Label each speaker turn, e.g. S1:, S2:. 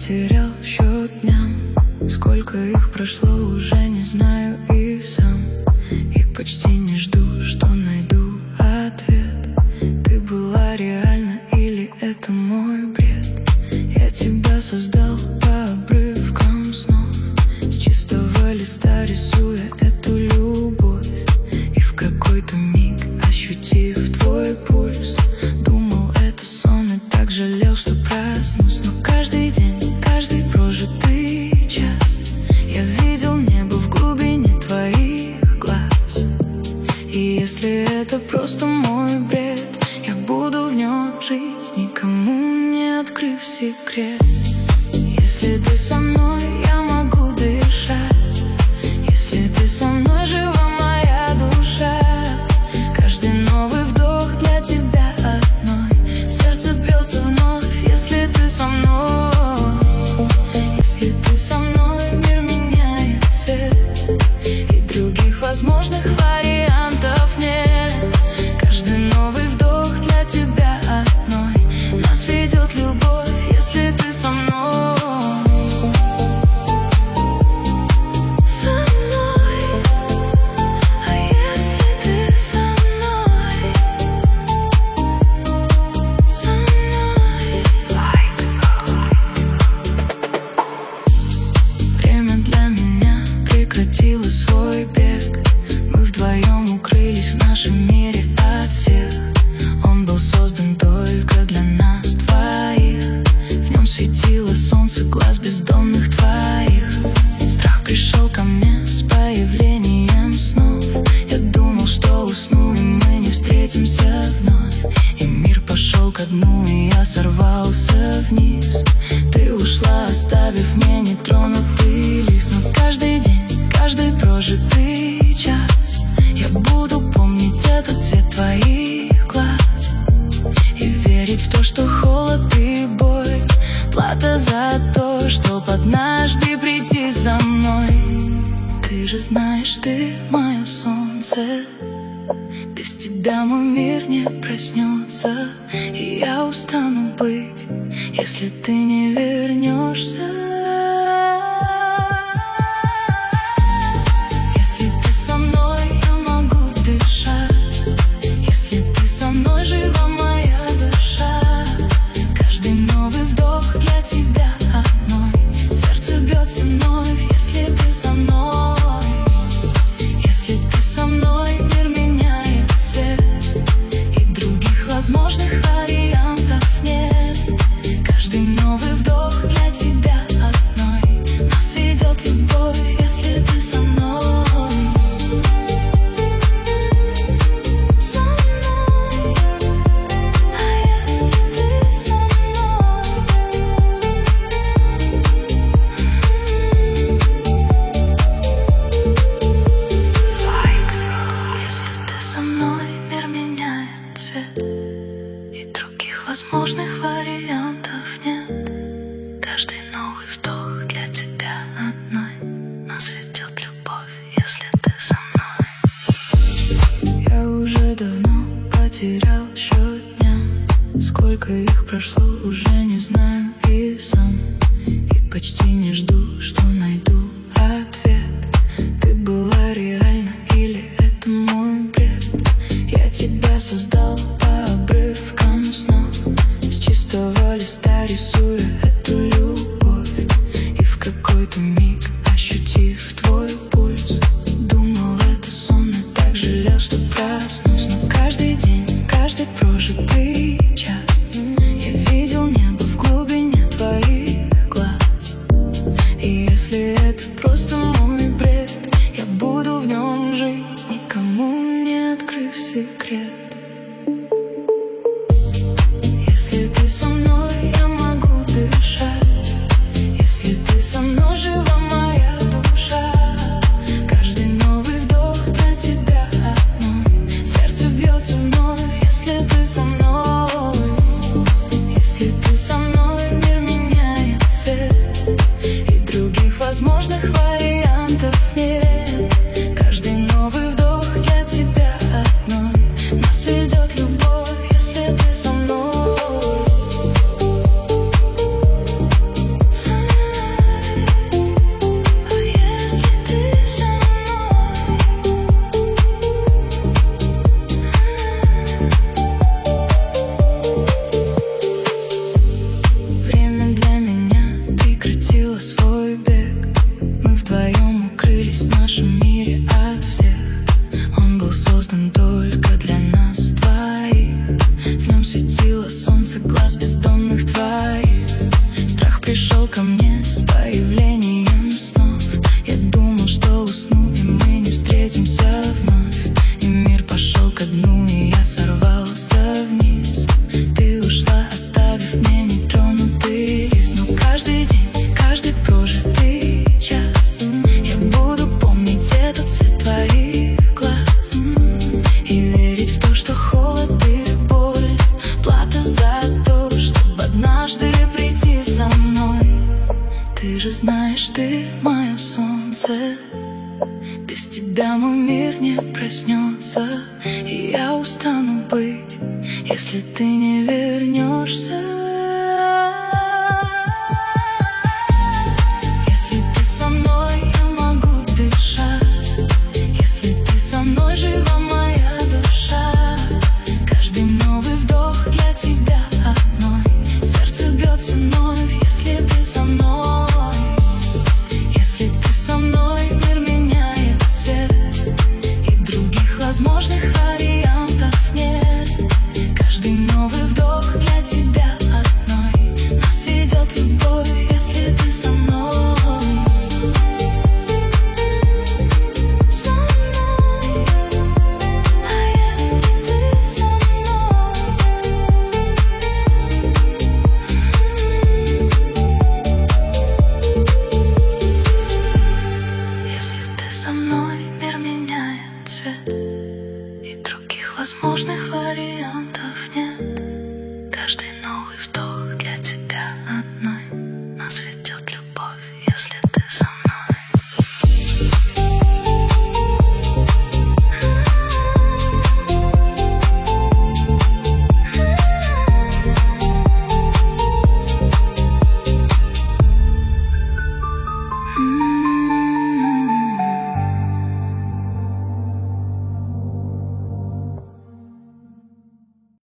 S1: потерял счет дням. Сколько их прошло, уже не знаю и сам. И почти не жду, что найду ответ. Ты была реальна или это мой бред? Я тебя создал по обрывкам снов, с чистого листа рисуя эту любовь. И в какой-то миг, ощутив твой пульс, думал, это сон, и так жалел, что проснусь. Но каждый день, каждый прожитый час я видел небо в глубине твоих глаз. И если это просто мой бред, я буду в нем жить, никому не открыв секрет. Если ты со мной, я могу дышать. Если ты со мной, жива моя душа. Каждый новый вдох для тебя одной. Сердце бьется вновь, если ты со мной. Если ты со мной, мир меняет цвет, и других возможных вариантов нет. Каждый новый вдох для тебя одной. Нас ведет любовь, если ты со мной. Прекратила свой бег. Мы вдвоем укрылись в нашем мире от всех. Он был создан только для нас двоих. В нем светило солнце глаз бездонных твоих. Страх пришел ко мне с появлением снов. Я думал, что усну, и мы не встретимся вновь. И мир пошел ко дну, и я сорвался вниз. Ты ушла, оставив мне нетронутый лист. Но каждый день, каждый прожитый час я буду помнить этот цвет твоих глаз и верить в то, что холод и боль — плата за то, чтоб однажды прийти за мной. Ты же знаешь, ты мое солнце. Без тебя мой мир не проснется, и я устану быть, если ты не вернешься. Возможных вариантов нет. Каждый новый вдох для тебя одной. Нас ведет любовь, если ты со мной. Со мной. А если ты со мной? Если ты со мной, мир меняет цвет, и других возможных вариантов нет. Каждый новый вдох для тебя одной. Нас ведет любовь, если ты со мной. Я уже давно потерял счет дням. Сколько их прошло, уже не знаю и сам. И почти не жду, что найду ответ. Ты была реальна или это мой бред? Я тебя создал по обрывкам снов, с чистого листа рисуя эту любовь. И в какой-то миг, ощутив твой пульс, думал, это сон, и так жалел, что проснусь. Но каждый день, каждый прожитый час я видел небо в глубине твоих глаз. И если это просто мой бред, я буду в нем жить, никому не открыв секрет. Если ты со мной, я могу дышать. ко мне с появлением снов. Я думал, что усну, и мы не встретимся вновь. И мир пошел ко дну, и я сорвался вниз. Ты ушла, оставив мне нетронутый лист. Но каждый день, каждый прожитый час я буду помнить этот цвет твоих глаз и верить в то, что холод и боль — плата за то, чтобы однажды прийти за мной. Ты же знаешь, ты мое солнце, без тебя мой мир не проснется. И я устану быть, если ты не вернешься.